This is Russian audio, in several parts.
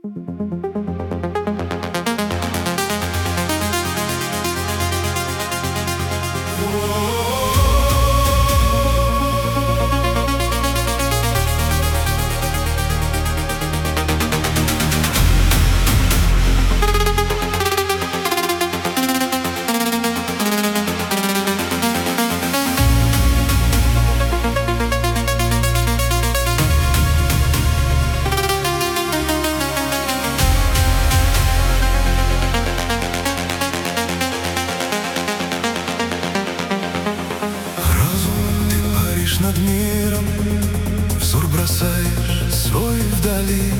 Над миром взор бросаешь свой вдали,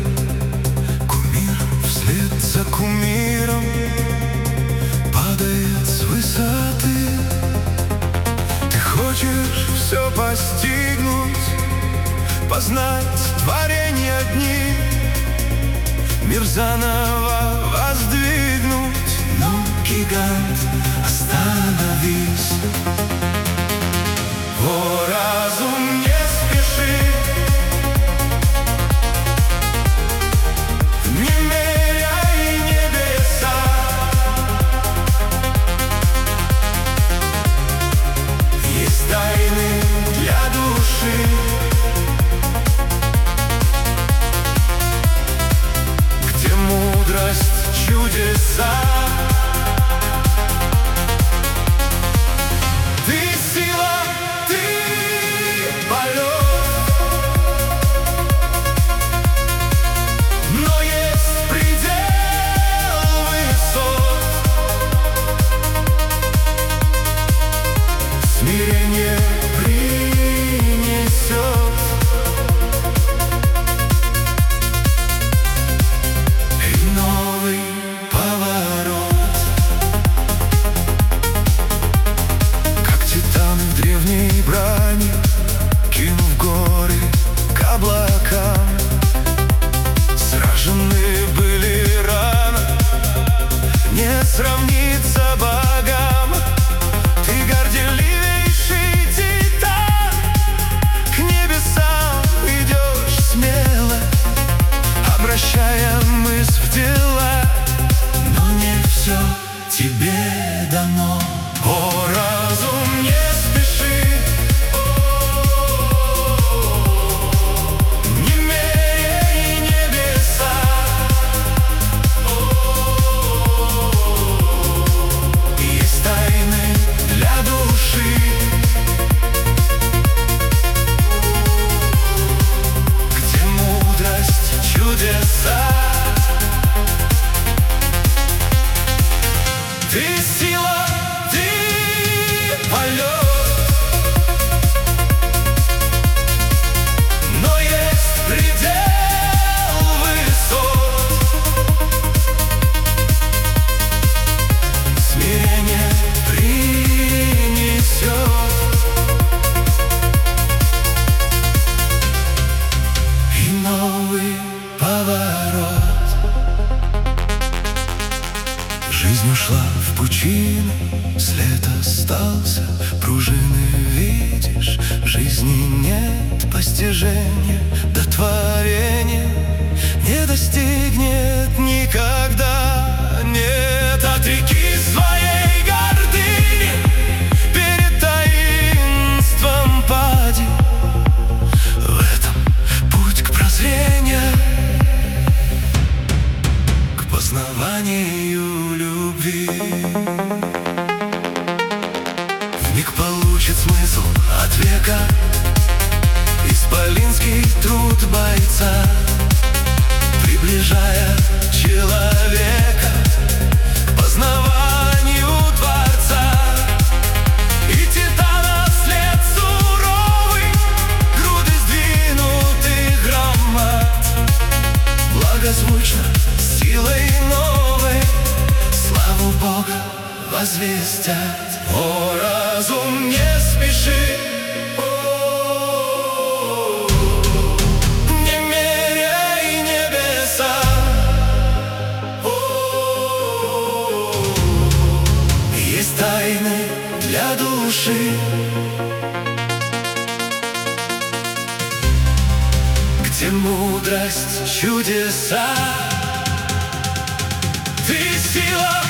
кумир вслед за кумиром падает с высоты. Ты хочешь все постигнуть, познать творения дни, мир заново воздвигнуть. Но, гигант, остановись. О, разум, не спеши, не меряй небеса. Есть тайны для души, где мудрость, чудеса. Ты сила, но есть предел высот. Смирение принесет и новый поворот. Как титаны в древней брани, кинув горы к облакам, сражены были рано, не сравнится богам. Ты горделивейший титан, к небесам идешь смело, обращая мысль в дела. Но не все тебе дано. О, разум, не спеши, не меряй небеса. Есть тайны для души, где мудрость, чудеса. Ты сила, ты полет, но есть предел высот. Смирение принесет и новый поворот. Жизнь ушла в пучину, след остался, пружины видишь. Жизни нет постижения, до творения не достигнет никогда. Нет, отреки своей гордыни, перед таинством пади. В этом путь к прозрению, к познаванию любви. Вмиг получит смысл от века исполинский труд бойца, приближая человека к познаванию Творца. И титана след суровый, груды сдвинутых громад, благозвучно, силой новой, славу Бога возвестят. О, разум, не спеши, не меряй небеса. Есть тайны для души, где мудрость, мудрость, чудеса. Ты сила